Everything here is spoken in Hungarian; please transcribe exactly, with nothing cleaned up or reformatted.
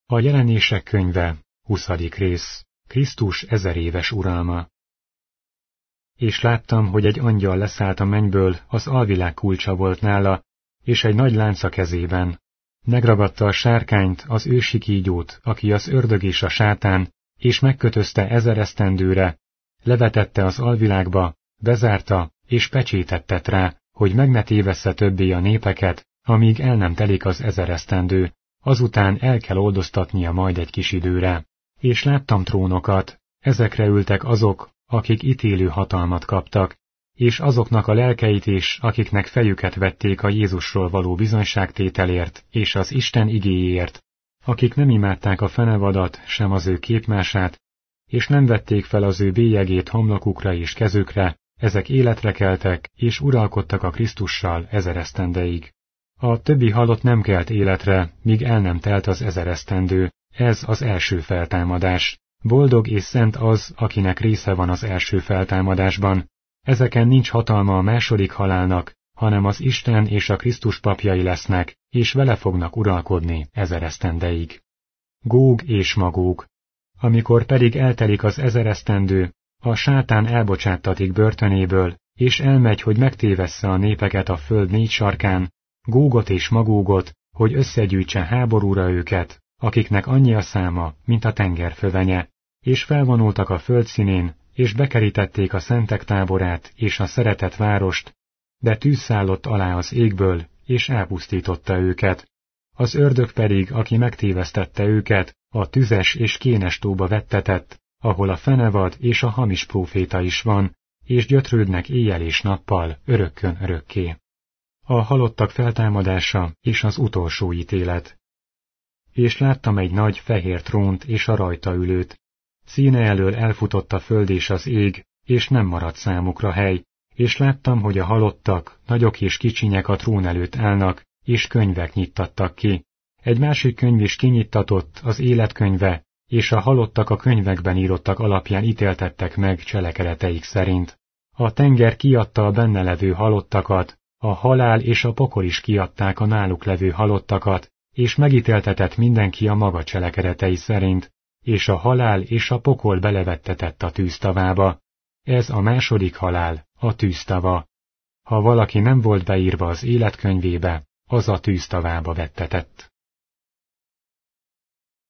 A Jelenések könyve, huszadik rész, Krisztus ezeréves uralma. És láttam, hogy egy angyal leszállt a mennyből, az alvilág kulcsa volt nála, és egy nagy lánc a kezében. Megragadta a sárkányt, az ősi kígyót, aki az ördög és a sátán, és megkötözte ezer esztendőre, levetette az alvilágba, bezárta, és pecsétet tett rá, hogy meg ne tévessze többé a népeket, amíg el nem telik az ezer esztendő, azután el kell oldoztatnia majd egy kis időre. És láttam trónokat, ezekre ültek azok, akik ítélő hatalmat kaptak, és azoknak a lelkeit is, akiknek fejüket vették a Jézusról való bizonyságtételért és az Isten igéjéért, akik nem imádták a fenevadat, sem az ő képmását, és nem vették fel az ő bélyegét homlokukra és kezükre, ezek életre keltek, és uralkodtak a Krisztussal ezer esztendeig. A többi halott nem kelt életre, míg el nem telt az ezer esztendő, ez az első feltámadás. Boldog és szent az, akinek része van az első feltámadásban. Ezeken nincs hatalma a második halálnak, hanem az Isten és a Krisztus papjai lesznek, és vele fognak uralkodni ezer esztendeig. Góg és Magóg. Amikor pedig eltelik az ezer esztendő, a sátán elbocsáttatik börtönéből, és elmegy, hogy megtévessze a népeket a föld négy sarkán, Gógot és Magógot, hogy összegyűjtse háborúra őket, akiknek annyi a száma, mint a tenger fövenye, és felvonultak a földszínén, és bekerítették a szentek táborát és a szeretett várost, de tűz szállott alá az égből, és elpusztította őket. Az ördög pedig, aki megtévesztette őket, a tüzes és kénes tóba vettetett, ahol a fenevad és a hamis próféta is van, és gyötrődnek éjjel és nappal, örökkön örökké. A halottak feltámadása és az utolsó ítélet. És láttam egy nagy fehér trónt és a rajta ülőt. Színe elől elfutott a föld és az ég, és nem maradt számukra hely, és láttam, hogy a halottak, nagyok és kicsinyek a trón előtt állnak, és könyvek nyittattak ki. Egy másik könyv is kinyittatott, az életkönyve, és a halottak a könyvekben írottak alapján ítéltettek meg cselekedeteik szerint. A tenger kiadta a benne levő halottakat, a halál és a pokol is kiadták a náluk levő halottakat, és megítéltetett mindenki a maga cselekedetei szerint, és a halál és a pokol belevettetett a tűztavába. Ez a második halál, a tűztava. Ha valaki nem volt beírva az életkönyvébe, az a tűztavába vettetett.